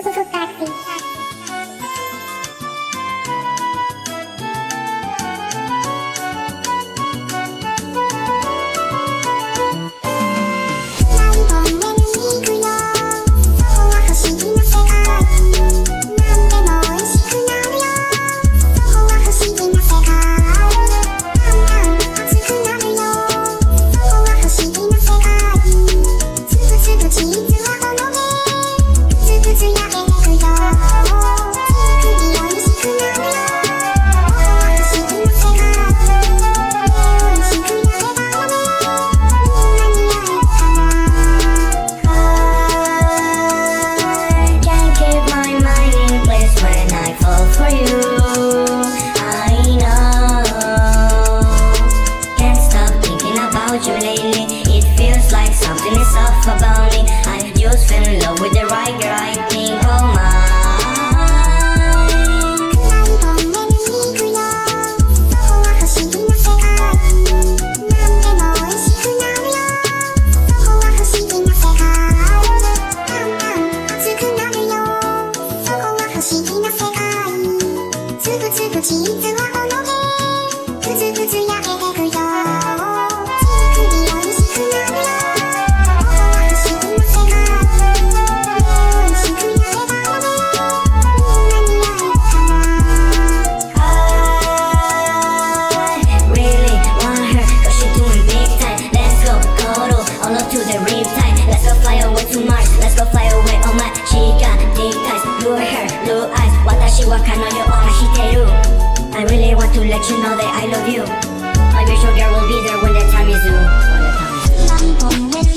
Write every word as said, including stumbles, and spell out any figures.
You lately, it feels like something is off about me. I just fell in love with the right girl, I think, oh my. I really want to let you know that I love you. My virtual girl will be there when the time is due. When the time is due.